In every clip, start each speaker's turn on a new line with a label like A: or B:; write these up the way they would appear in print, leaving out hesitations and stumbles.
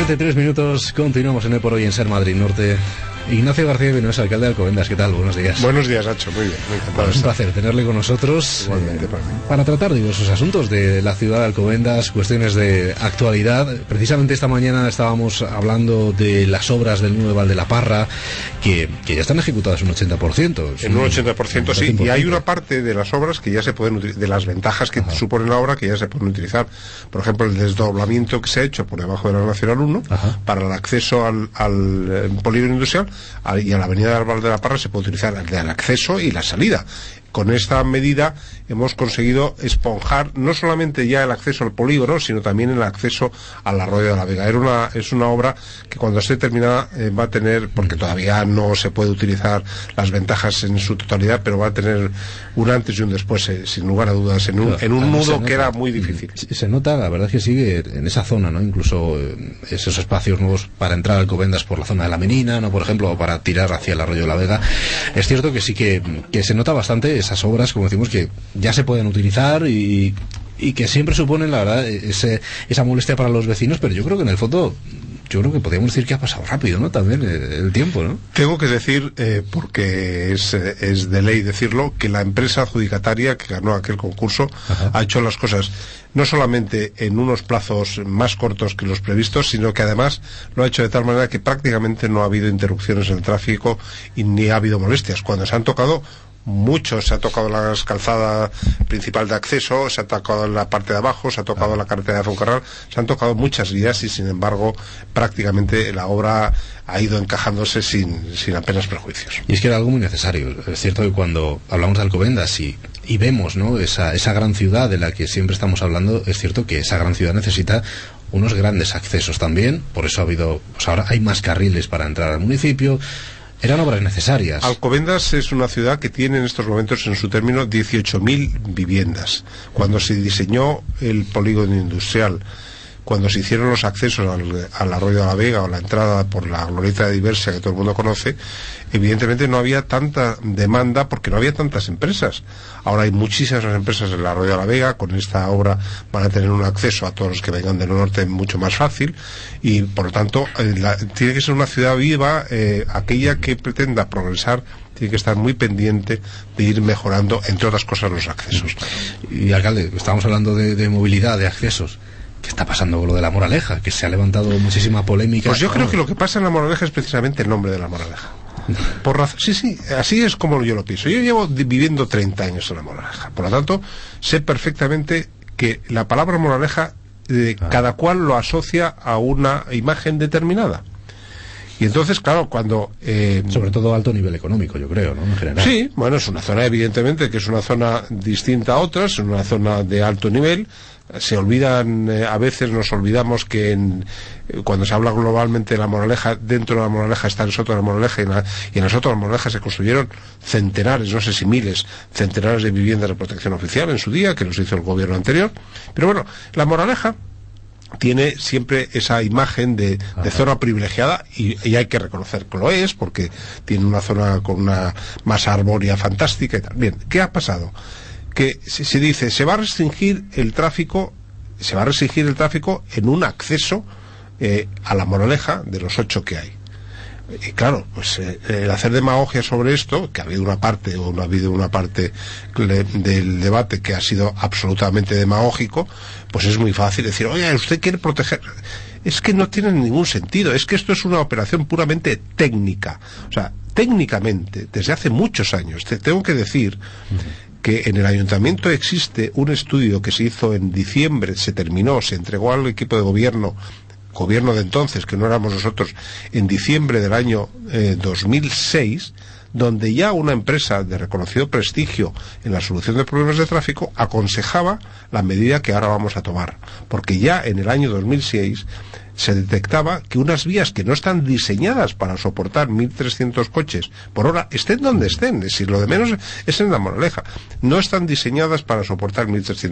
A: 8:33, continuamos en el Por Hoy en Ser Madrid Norte. Ignacio García Vinuesa, alcalde de Alcobendas, ¿qué tal? Buenos días.
B: Buenos días, Nacho, muy bien, muy encantado.
A: Es un placer tenerle con nosotros.
B: Igualmente,
A: para tratar diversos asuntos de la ciudad de Alcobendas, cuestiones de actualidad. Precisamente esta mañana estábamos hablando de las obras del nuevo Valdelaparra, que ya están ejecutadas un 80%.
B: En un 80%, sí, y hay una parte de las obras que ya se pueden utilizar, de las ventajas que supone la obra, que ya se pueden utilizar. Por ejemplo, el desdoblamiento que se ha hecho por debajo de la Nacional 1, para el acceso al polígono industrial, y a la avenida del Valdelaparra se puede utilizar el acceso y la salida. Con esta medida hemos conseguido esponjar no solamente ya el acceso al polígono, sino también el acceso al arroyo de la Vega. Es una obra que cuando esté terminada va a tener, porque todavía no se puede utilizar las ventajas en su totalidad, pero va a tener un antes y un después, sin lugar a dudas, en un nudo que era muy difícil.
A: Se nota, la verdad es que sigue en esa zona, ¿no? Incluso esos espacios nuevos para entrar a Alcobendas por la zona de la Menina, ¿no? Por ejemplo, o para tirar hacia el arroyo de la Vega. Es cierto que sí que se nota bastante esas obras, como decimos, que ya se pueden utilizar y que siempre suponen, la verdad, esa molestia para los vecinos, pero yo creo que en el fondo, yo creo que podríamos decir que ha pasado rápido, ¿no? También el tiempo, ¿no?
B: Tengo que decir, porque es de ley decirlo, que la empresa adjudicataria que ganó aquel concurso ha hecho las cosas no solamente en unos plazos más cortos que los previstos, sino que además lo ha hecho de tal manera que prácticamente no ha habido interrupciones en el tráfico y ni ha habido molestias. Cuando se han tocado muchos, se ha tocado la calzada principal de acceso, se ha tocado la parte de abajo, se ha tocado la carretera de Foncarral, se han tocado muchas vías y sin embargo prácticamente la obra ha ido encajándose sin apenas prejuicios.
A: Y es que era algo muy necesario. Es cierto que cuando hablamos de Alcobendas y vemos, ¿no?, esa gran ciudad de la que siempre estamos hablando, es cierto que esa gran ciudad necesita unos grandes accesos también. Por eso pues ahora hay más carriles para entrar al municipio. Eran obras necesarias.
B: Alcobendas es una ciudad que tiene en estos momentos en su término 18.000 viviendas. Cuando se diseñó el polígono industrial, cuando se hicieron los accesos al arroyo de la Vega o la entrada por la glorieta de Diversia que todo el mundo conoce, evidentemente no había tanta demanda porque no había tantas empresas. Ahora hay muchísimas empresas en el arroyo de la Vega. Con esta obra van a tener un acceso a todos los que vengan del norte mucho más fácil y por lo tanto tiene que ser una ciudad viva. Aquella que pretenda progresar tiene que estar muy pendiente de ir mejorando, entre otras cosas, los accesos.
A: Y alcalde, estamos hablando de movilidad, de accesos. ¿Qué está pasando con lo de La Moraleja? Que se ha levantado muchísima polémica.
B: Pues yo creo que lo que pasa en La Moraleja es precisamente el nombre de La Moraleja. Sí, así es como yo lo pienso. Yo llevo viviendo 30 años en La Moraleja. Por lo tanto, sé perfectamente que la palabra moraleja, cada cual lo asocia a una imagen determinada. Y entonces, claro, cuando...
A: sobre todo alto nivel económico, yo creo, ¿no? En general.
B: Sí, bueno, es una zona, evidentemente, que es una zona distinta a otras, es una zona de alto nivel. Se olvidan, a veces nos olvidamos que cuando se habla globalmente de La Moraleja, dentro de La Moraleja está el Soto de La Moraleja y en el Soto de La Moraleja se construyeron centenares, no sé si miles, centenares de viviendas de protección oficial en su día, que los hizo el gobierno anterior. Pero bueno, La Moraleja tiene siempre esa imagen de zona privilegiada y hay que reconocer que lo es, porque tiene una zona con una masa arbórea fantástica y tal. Bien, ¿qué ha pasado? Que se dice, se va a restringir el tráfico en un acceso a La Moraleja de los 8 que hay. Y claro, pues el hacer demagogia sobre esto, que ha habido una parte o no ha habido una parte del debate que ha sido absolutamente demagógico, pues es muy fácil decir, oye, usted quiere proteger. Es que no tiene ningún sentido, es que esto es una operación puramente técnica. O sea, técnicamente, desde hace muchos años, te tengo que decir que en el ayuntamiento existe un estudio que se hizo en diciembre, se entregó al equipo de gobierno de entonces, que no éramos nosotros, en diciembre del año 2006, donde ya una empresa de reconocido prestigio en la solución de problemas de tráfico aconsejaba la medida que ahora vamos a tomar, porque ya en el año 2006 se detectaba que unas vías que no están diseñadas para soportar 1.300 coches por hora, estén donde estén, es decir, lo de menos es en La Moraleja, no están diseñadas para soportar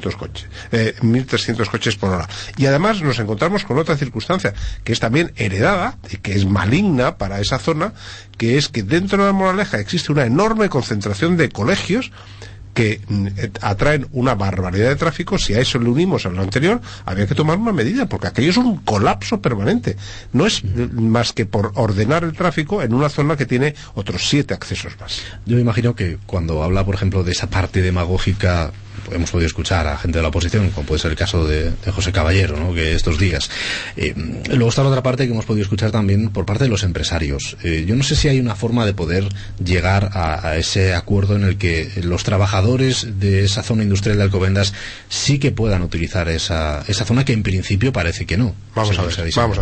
B: 1.300 coches por hora. Y además nos encontramos con otra circunstancia que es también heredada y que es maligna para esa zona, que es que dentro de La Moraleja existe una enorme concentración de colegios que atraen una barbaridad de tráfico. Si a eso le unimos a lo anterior, había que tomar una medida, porque aquello es un colapso permanente. No es más que por ordenar el tráfico en una zona que tiene otros 7 accesos más.
A: Yo me imagino que cuando habla, por ejemplo, de esa parte demagógica, hemos podido escuchar a gente de la oposición, como puede ser el caso de José Caballero, ¿no?, que estos días. Luego está la otra parte que hemos podido escuchar también por parte de los empresarios. Yo no sé si hay una forma de poder llegar a ese acuerdo en el que los trabajadores de esa zona industrial de Alcobendas sí que puedan utilizar esa zona, que en principio parece que no.
B: Vamos a ver.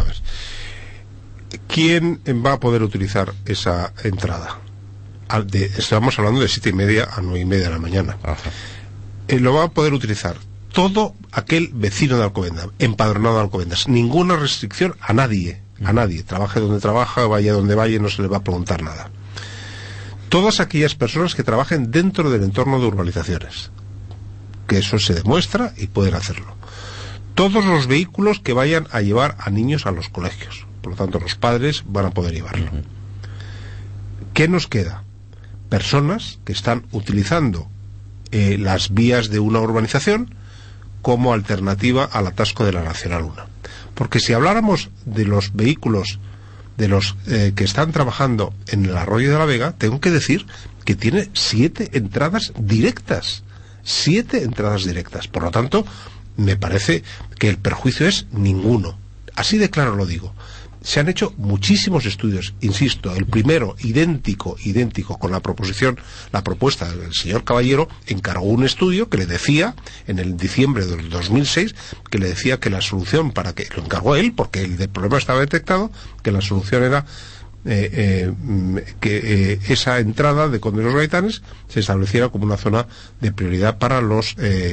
B: ¿Quién va a poder utilizar esa entrada? Estamos hablando de 7:30 a 9:30 de la mañana.
A: Ajá.
B: Lo va a poder utilizar todo aquel vecino de Alcobendas, empadronado de Alcobendas. Ninguna restricción a nadie, trabaje donde trabaja, vaya donde vaya, no se le va a preguntar nada. Todas aquellas personas que trabajen dentro del entorno de urbanizaciones, que eso se demuestra y pueden hacerlo. Todos los vehículos que vayan a llevar a niños a los colegios, por lo tanto los padres van a poder llevarlo. ¿Qué nos queda? Personas que están utilizando las vías de una urbanización como alternativa al atasco de la Nacional 1. Porque si habláramos de los vehículos de los que están trabajando en el Arroyo de la Vega, tengo que decir que tiene 7 entradas directas. 7 entradas directas. Por lo tanto, me parece que el perjuicio es ninguno. Así de claro lo digo. Se han hecho muchísimos estudios, insisto, el primero idéntico con la propuesta del señor Caballero, encargó un estudio que le decía, en el diciembre del 2006, que le decía que la solución, para que lo encargó él, porque el problema estaba detectado, que la solución era que esa entrada de Conde de los Gaitanes se estableciera como una zona de prioridad para los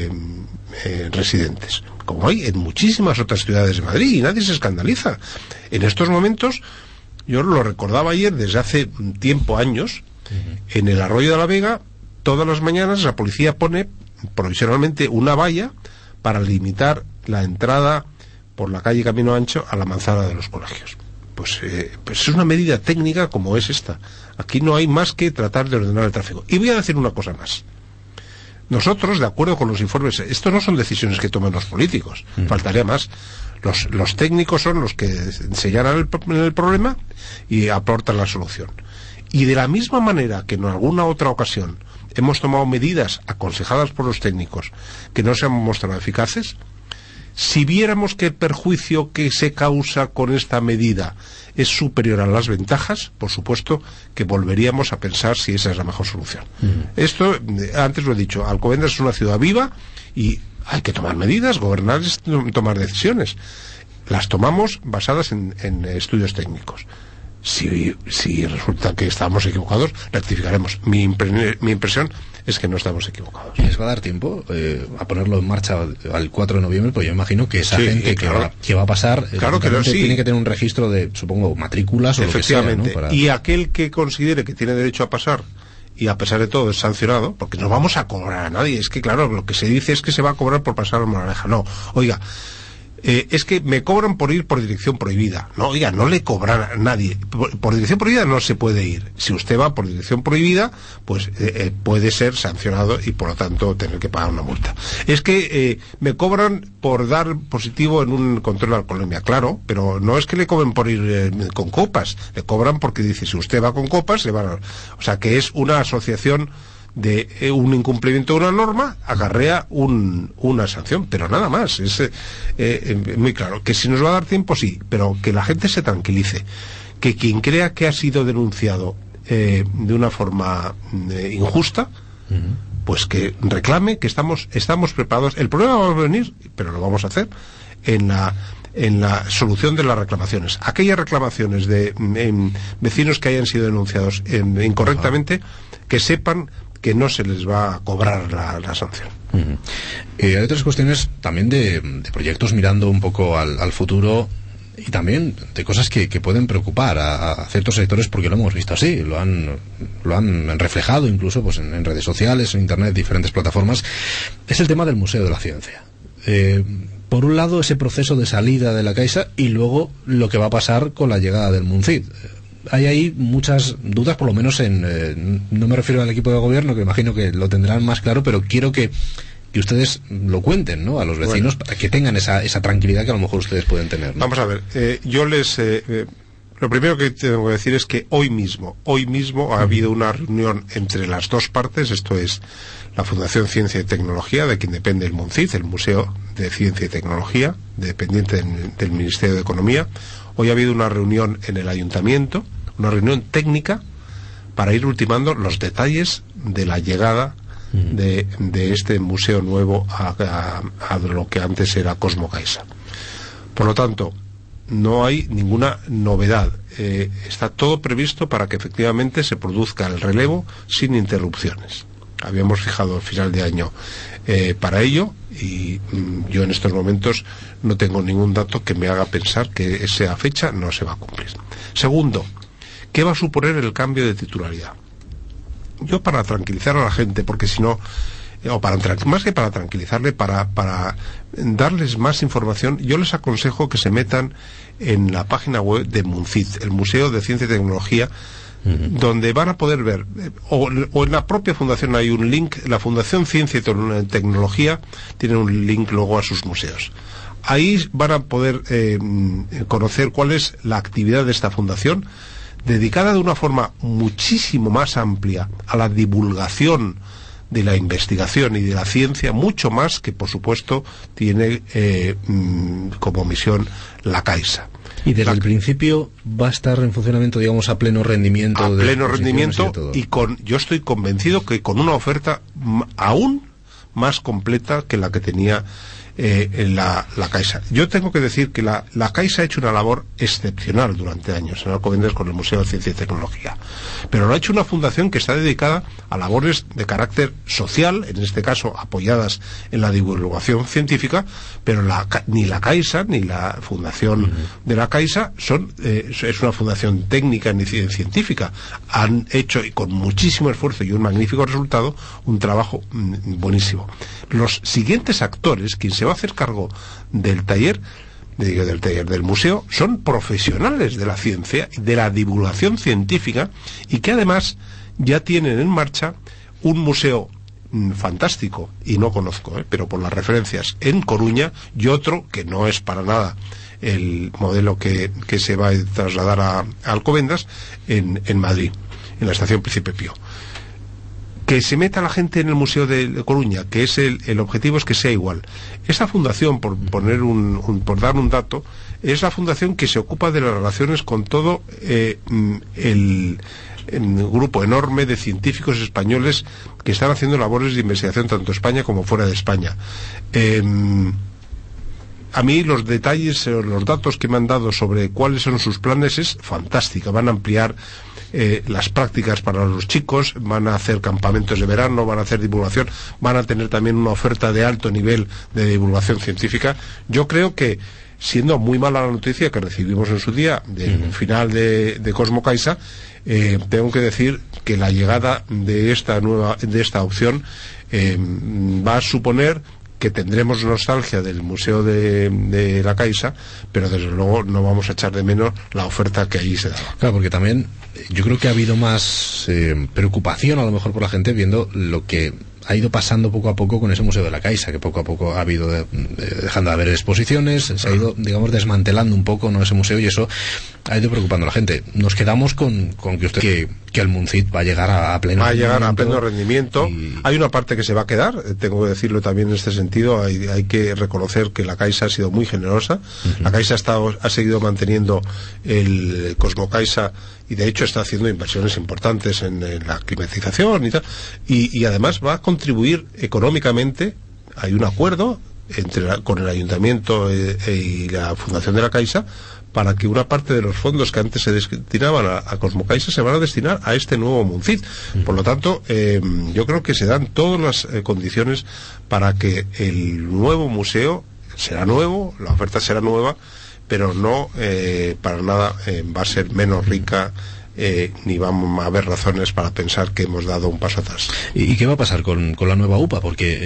B: residentes, como hay en muchísimas otras ciudades de Madrid, y nadie se escandaliza. En estos momentos, yo lo recordaba ayer, desde hace tiempo, años, en el Arroyo de la Vega, todas las mañanas la policía pone provisionalmente una valla para limitar la entrada por la calle Camino Ancho a la manzana de los colegios. Pues es una medida técnica como es esta. Aquí no hay más que tratar de ordenar el tráfico. Y voy a decir una cosa más. Nosotros, de acuerdo con los informes, esto no son decisiones que toman los políticos, faltaría más. Los técnicos son los que señalan el problema y aportan la solución. Y de la misma manera que en alguna otra ocasión hemos tomado medidas aconsejadas por los técnicos que no se han mostrado eficaces, si viéramos que el perjuicio que se causa con esta medida es superior a las ventajas, por supuesto que volveríamos a pensar si esa es la mejor solución. Esto, antes lo he dicho, Alcobendas es una ciudad viva y hay que tomar medidas, gobernar es tomar decisiones. Las tomamos basadas en estudios técnicos. Si resulta que estamos equivocados, rectificaremos. Mi impresión es que no estamos equivocados.
A: ¿Les va a dar tiempo a ponerlo en marcha al 4 de noviembre? Pues yo imagino que esa gente
B: claro,
A: que va a pasar,
B: claro que sí,
A: tiene que tener un registro de, supongo, matrículas o
B: efectivamente,
A: lo que sea, ¿no?
B: Y aquel que considere que tiene derecho a pasar y a pesar de todo es sancionado, porque no vamos a cobrar a nadie. Es que claro, lo que se dice es que se va a cobrar por pasar la moraleja. No, oiga, es que me cobran por ir por dirección prohibida. No, oiga, no le cobran a nadie. Por dirección prohibida no se puede ir. Si usted va por dirección prohibida, pues puede ser sancionado y por lo tanto tener que pagar una multa. Es que me cobran por dar positivo en un control de alcoholemia. Claro, pero no es que le cobren por ir con copas. Le cobran porque dice, si usted va con copas, le van a... O sea, que es una asociación de un incumplimiento de una norma, acarrea una sanción, pero nada más. Es muy claro que si nos va a dar tiempo, sí, pero que la gente se tranquilice, que quien crea que ha sido denunciado de una forma injusta, pues que reclame, que estamos preparados. El problema va a venir, pero lo vamos a hacer en la solución de las reclamaciones. Aquellas reclamaciones de vecinos que hayan sido denunciados incorrectamente, que sepan que no se les va a cobrar la sanción.
A: Hay otras cuestiones también de proyectos mirando un poco al futuro, y también de cosas que pueden preocupar a ciertos sectores, porque lo hemos visto así, lo han reflejado incluso pues en redes sociales, en internet, diferentes plataformas. Es el tema del Museo de la Ciencia. Por un lado, ese proceso de salida de la Caixa, y luego lo que va a pasar con la llegada del MUNCID. hay ahí muchas dudas, por lo menos no me refiero al equipo de gobierno, que imagino que lo tendrán más claro, pero quiero que ustedes lo cuenten, ¿no?, a los vecinos, para que tengan esa tranquilidad que a lo mejor ustedes pueden tener, ¿no?
B: Vamos a ver, lo primero que tengo que decir es que hoy mismo ha habido una reunión entre las dos partes, esto es la Fundación Ciencia y Tecnología, de quien depende el MUNCID, el Museo de Ciencia y Tecnología, dependiente del Ministerio de Economía. Hoy ha habido una reunión en el Ayuntamiento, una reunión técnica para ir ultimando los detalles de la llegada de este museo nuevo a lo que antes era Cosmo Caixa. Por lo tanto, no hay ninguna novedad. Está todo previsto para que efectivamente se produzca el relevo sin interrupciones. Habíamos fijado el final de año para ello, y yo en estos momentos no tengo ningún dato que me haga pensar que esa fecha no se va a cumplir. Segundo, ¿qué va a suponer el cambio de titularidad? Yo, para tranquilizar a la gente, porque si no, más que para tranquilizarle, para darles más información, yo les aconsejo que se metan en la página web de MUNCID, el Museo de Ciencia y Tecnología, donde van a poder ver, o en la propia fundación hay un link. La Fundación Ciencia y Tecnología tiene un link luego a sus museos. Ahí van a poder conocer cuál es la actividad de esta fundación, dedicada de una forma muchísimo más amplia a la divulgación de la investigación y de la ciencia, mucho más que, por supuesto, tiene como misión la Caixa.
A: Y desde el principio va a estar en funcionamiento, digamos, a pleno rendimiento.
B: A pleno rendimiento, yo estoy convencido que con una oferta aún más completa que la que tenía la Caixa. Yo tengo que decir que la Caixa ha hecho una labor excepcional durante años en Alcobendas con el Museo de Ciencia y Tecnología, pero lo ha hecho una fundación que está dedicada a labores de carácter social, en este caso apoyadas en la divulgación científica, pero ni la Caixa ni la fundación de la Caixa es una fundación técnica ni científica. Han hecho, y con muchísimo esfuerzo y un magnífico resultado, un trabajo buenísimo. Los siguientes actores, quien se va a hacer cargo del museo, son profesionales de la ciencia, de la divulgación científica, y que además ya tienen en marcha un museo fantástico, y no conozco, pero por las referencias, en Coruña, y otro que no es para nada el modelo que se va a trasladar a Alcobendas, en Madrid, en la estación Príncipe Pío. Que se meta la gente en el Museo de Coruña, que es el objetivo es que sea igual. Esta fundación, por dar un dato, es la fundación que se ocupa de las relaciones con todo el grupo enorme de científicos españoles que están haciendo labores de investigación tanto en España como fuera de España. A mí los detalles, los datos que me han dado sobre cuáles son sus planes es fantástica. Van a ampliar las prácticas para los chicos, van a hacer campamentos de verano, van a hacer divulgación, van a tener también una oferta de alto nivel de divulgación científica. Yo creo que, siendo muy mala la noticia que recibimos en su día del final de Cosmo Caixa, tengo que decir que la llegada de esta opción va a suponer que tendremos nostalgia del Museo de la Caixa, pero desde luego no vamos a echar de menos la oferta que allí se da.
A: Claro, porque también yo creo que ha habido más preocupación a lo mejor por la gente viendo lo que ha ido pasando poco a poco con ese Museo de la Caixa, que poco a poco ha habido dejando de haber exposiciones, se ha ido, digamos, desmantelando un poco, ¿no?, ese museo, y eso ha ido preocupando a la gente. Nos quedamos con que usted que el MUNCID va a llegar a pleno
B: rendimiento. Hay una parte que se va a quedar, tengo que decirlo también en este sentido. Hay que reconocer que la Caixa ha sido muy generosa. La Caixa ha seguido manteniendo el Cosmo Caixa, y de hecho está haciendo inversiones importantes en la climatización y tal, y además va a contribuir económicamente. Hay un acuerdo con el Ayuntamiento y la Fundación de la Caixa para que una parte de los fondos que antes se destinaban a Cosmo Caixa se van a destinar a este nuevo MUNCID. Por lo tanto, yo creo que se dan todas las condiciones para que el nuevo museo será nuevo, la oferta será nueva, pero no para nada va a ser menos rica, ni vamos a haber razones para pensar que hemos dado un paso atrás.
A: ¿Y qué va a pasar con la nueva UPA? Porque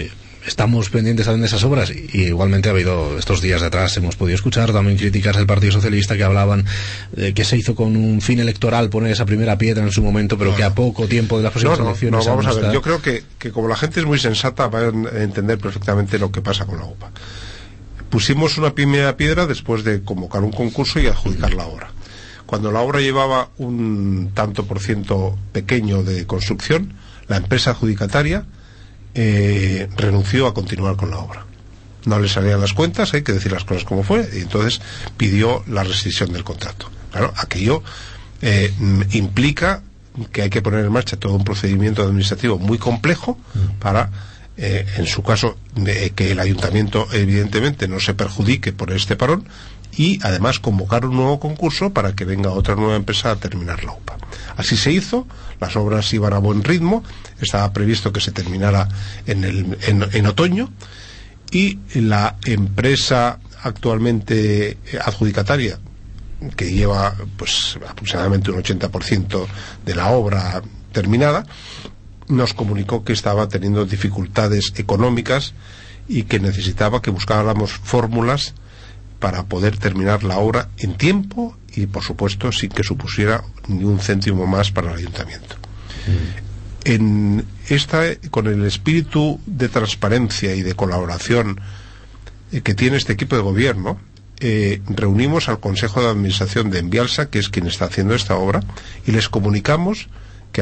A: estamos pendientes también de esas obras, y igualmente ha habido estos días de atrás, hemos podido escuchar también críticas del Partido Socialista que hablaban de que se hizo con un fin electoral poner esa primera piedra en su momento, pero que a poco tiempo de las próximas elecciones...
B: vamos a ver, yo creo que como la gente es muy sensata va a entender perfectamente lo que pasa con la UPA. Pusimos una primera piedra después de convocar un concurso y adjudicar la obra. Cuando la obra llevaba un tanto por ciento pequeño de construcción, la empresa adjudicataria renunció a continuar con la obra. No le salían las cuentas, hay que decir las cosas como fue, y entonces pidió la rescisión del contrato. Claro, aquello implica que hay que poner en marcha todo un procedimiento administrativo muy complejo para, en su caso, que el ayuntamiento evidentemente no se perjudique por este parón, y además convocar un nuevo concurso para que venga otra nueva empresa a terminar la UPA. Así se hizo, las obras iban a buen ritmo, estaba previsto que se terminara en otoño, y la empresa actualmente adjudicataria, que lleva pues aproximadamente un 80% de la obra terminada, nos comunicó que estaba teniendo dificultades económicas y que necesitaba que buscáramos fórmulas para poder terminar la obra en tiempo y, por supuesto, sin que supusiera ni un céntimo más para el ayuntamiento. Con el espíritu de transparencia y de colaboración que tiene este equipo de gobierno, reunimos al Consejo de Administración de Envialsa, que es quien está haciendo esta obra, y les comunicamos que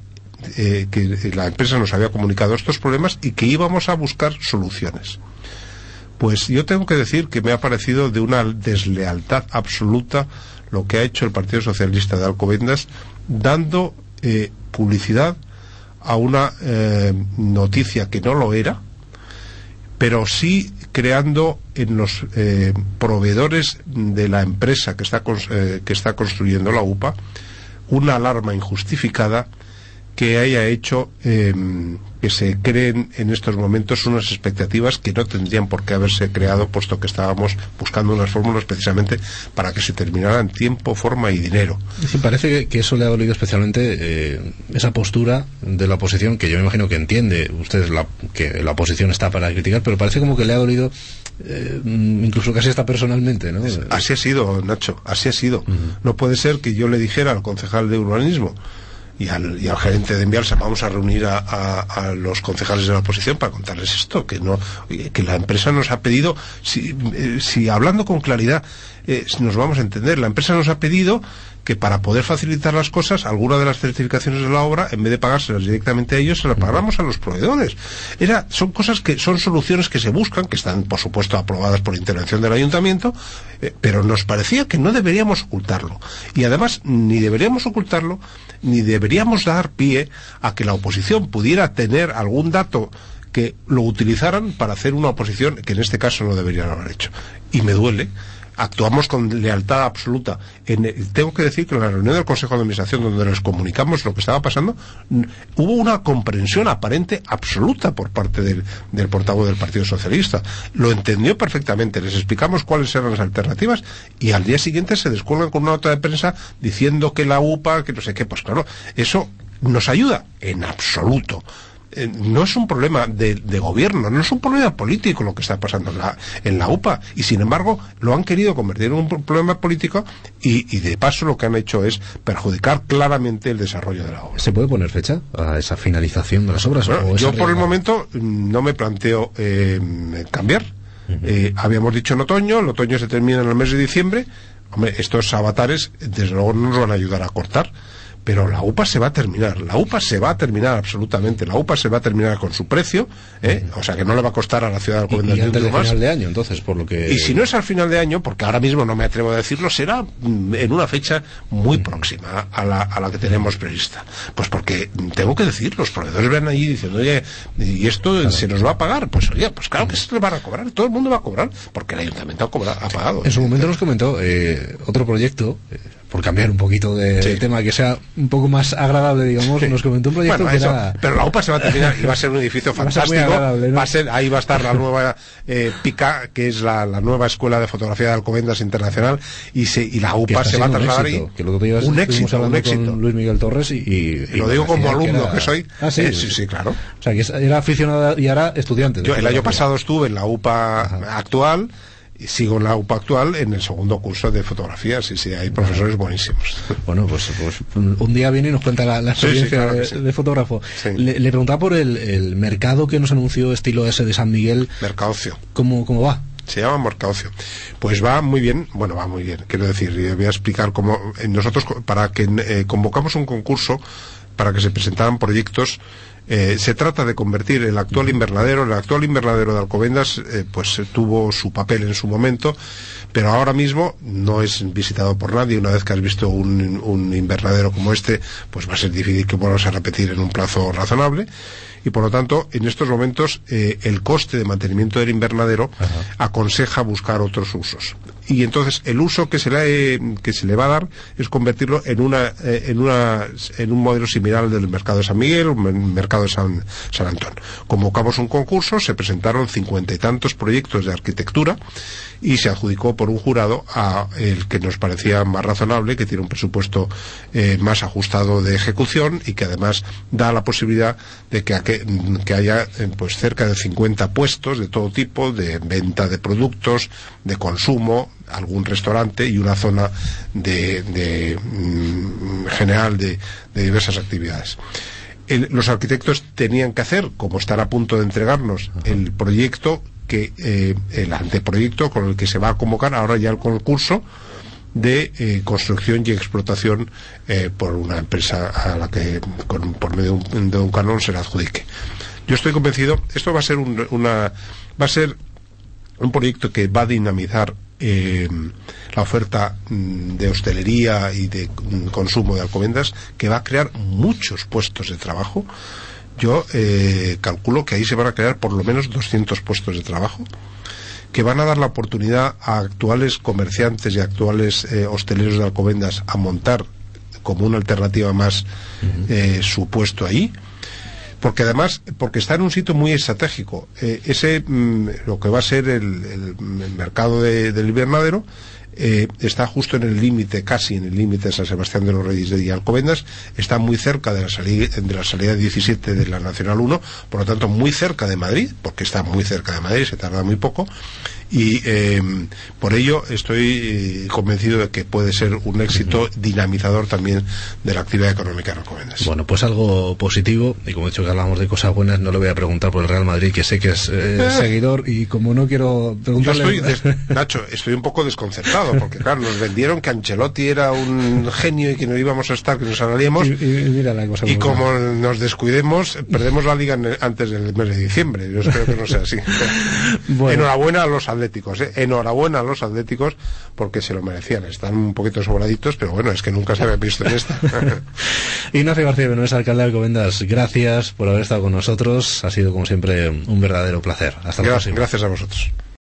B: que la empresa nos había comunicado estos problemas y que íbamos a buscar soluciones. Pues yo tengo que decir que me ha parecido de una deslealtad absoluta lo que ha hecho el Partido Socialista de Alcobendas, dando publicidad a una noticia que no lo era, pero sí creando en los proveedores de la empresa que está construyendo la UPA una alarma injustificada que haya hecho que se creen en estos momentos unas expectativas que no tendrían por qué haberse creado, puesto que estábamos buscando unas fórmulas precisamente para que se terminara en tiempo, forma y dinero.
A: Sí, parece que eso le ha dolido especialmente esa postura de la oposición, que yo me imagino que entiende usted que la oposición está para criticar, pero parece como que le ha dolido incluso casi hasta personalmente, ¿no?
B: Así ha sido, Nacho, así ha sido. No puede ser que yo le dijera al concejal de urbanismo y al gerente de Envialsa, vamos a reunir a los concejales de la oposición para contarles esto, que la empresa nos ha pedido, si hablando con claridad nos vamos a entender, la empresa nos ha pedido que para poder facilitar las cosas, alguna de las certificaciones de la obra, en vez de pagárselas directamente a ellos, se las pagamos a los proveedores. Son soluciones que se buscan, que están por supuesto aprobadas por intervención del ayuntamiento, pero nos parecía que no deberíamos ocultarlo. Y además, ni deberíamos ocultarlo, ni deberíamos dar pie a que la oposición pudiera tener algún dato que lo utilizaran para hacer una oposición que en este caso no deberían haber hecho. Y me duele. Actuamos con lealtad absoluta. Tengo que decir que en la reunión del Consejo de Administración, donde les comunicamos lo que estaba pasando, hubo una comprensión aparente absoluta por parte del portavoz del Partido Socialista. Lo entendió perfectamente, les explicamos cuáles eran las alternativas, y al día siguiente se descuelgan con una nota de prensa diciendo que la UPA, que no sé qué. Pues claro, eso nos ayuda en absoluto. No es un problema de gobierno, no es un problema político lo que está pasando en la UPA, y sin embargo lo han querido convertir en un problema político, y de paso lo que han hecho es perjudicar claramente el desarrollo de la obra.
A: ¿Se puede poner fecha a esa finalización de las obras?
B: Bueno, yo por el momento no me planteo cambiar. Habíamos dicho en otoño, el otoño se termina en el mes de diciembre. Hombre, estos avatares desde luego no nos van a ayudar a cortar, pero la UPA se va a terminar, absolutamente, la UPA se va a terminar con su precio, o sea que no le va a costar a la ciudad de Alcobendas
A: y antes del final de año, entonces, por lo que...
B: Y si no es al final de año, porque ahora mismo no me atrevo a decirlo, será en una fecha muy próxima a la que tenemos prevista. Pues porque, tengo que decir, los proveedores ven allí diciendo, oye, ¿y esto claro, se nos va a pagar? Pues oye, pues claro que se le van a cobrar, todo el mundo va a cobrar, porque el ayuntamiento ha pagado.
A: En su momento nos comentó otro proyecto, por cambiar un poquito de tema, que sea un poco más agradable, digamos, nos comentó un proyecto que era...
B: Pero la UPA se va a terminar y va a ser un edificio fantástico, ¿no? Ahí va a estar la nueva PICA, que es la nueva Escuela de Fotografía de Alcobendas Internacional, y la UPA se va a trasladar ahí.
A: Un éxito con Luis Miguel Torres y
B: lo digo como alumno que soy. Sí, claro.
A: O sea, que era aficionado y ahora estudiante.
B: Yo el año pasado estuve en la UPA actual, y sigo en la UPA actual en el segundo curso de fotografía. Sí, hay profesores buenísimos.
A: Bueno, pues un día viene y nos cuenta la experiencia de fotógrafo.
B: Sí.
A: Le preguntaba por el mercado que nos anunció, estilo ese de San Miguel.
B: Mercaocio.
A: ¿Cómo va?
B: Se llama Mercaocio. Pues va muy bien. Bueno, va muy bien. Quiero decir, voy a explicar cómo nosotros, para que convocamos un concurso para que se presentaran proyectos. Se trata de convertir el actual invernadero de Alcobendas, pues tuvo su papel en su momento, pero ahora mismo no es visitado por nadie. Una vez que has visto un invernadero como este, pues va a ser difícil que vuelvas a repetir en un plazo razonable, y por lo tanto en estos momentos el coste de mantenimiento del invernadero aconseja buscar otros usos, y entonces el uso que se le va a dar es convertirlo en un modelo similar al del mercado de San Miguel, un mercado de San Antón. Convocamos un concurso, se presentaron 50 y tantos proyectos de arquitectura y se adjudicó por un jurado a el que nos parecía más razonable, que tiene un presupuesto más ajustado de ejecución, y que además da la posibilidad de que haya pues cerca de 50 puestos de todo tipo, de venta de productos, de consumo, algún restaurante y una zona general de diversas actividades. Los arquitectos tenían que hacer, como están a punto de entregarnos el proyecto, el anteproyecto con el que se va a convocar ahora ya el concurso de construcción y explotación por una empresa a la que por medio de un canon se le adjudique. Yo estoy convencido, esto va a ser un proyecto que va a dinamizar la oferta de hostelería y de consumo de Alcobendas, que va a crear muchos puestos de trabajo. Yo calculo que ahí se van a crear por lo menos 200 puestos de trabajo, que van a dar la oportunidad a actuales comerciantes y actuales hosteleros de Alcobendas a montar como una alternativa más su puesto ahí, porque está en un sitio muy estratégico. Lo que va a ser el mercado del invernadero está justo en el límite, casi en el límite de San Sebastián de los Reyes y Alcobendas. Está muy cerca de la salida 17 de la Nacional 1, por lo tanto muy cerca de Madrid, porque está muy cerca de Madrid, se tarda muy poco, y por ello estoy convencido de que puede ser un éxito dinamizador también de la actividad económica en Alcobendas.
A: Bueno, pues algo positivo, y como he dicho que hablamos de cosas buenas, no le voy a preguntar por el Real Madrid, que sé que es seguidor, y como no quiero preguntarle...
B: Nacho, estoy un poco desconcertado, porque claro, nos vendieron que Ancelotti era un genio y que no íbamos a estar, que nos salíamos,
A: y mira la cosa,
B: y como nos descuidemos, perdemos la liga antes del mes de diciembre. Yo espero que no sea así. Bueno. Enhorabuena a los atléticos, porque se lo merecían. Están un poquito sobraditos, pero bueno, es que nunca se había visto en esta.
A: Ignacio García Benoés, alcalde de Alcobendas, gracias por haber estado con nosotros. Ha sido, como siempre, un verdadero placer. Hasta la próxima.
B: Gracias a vosotros.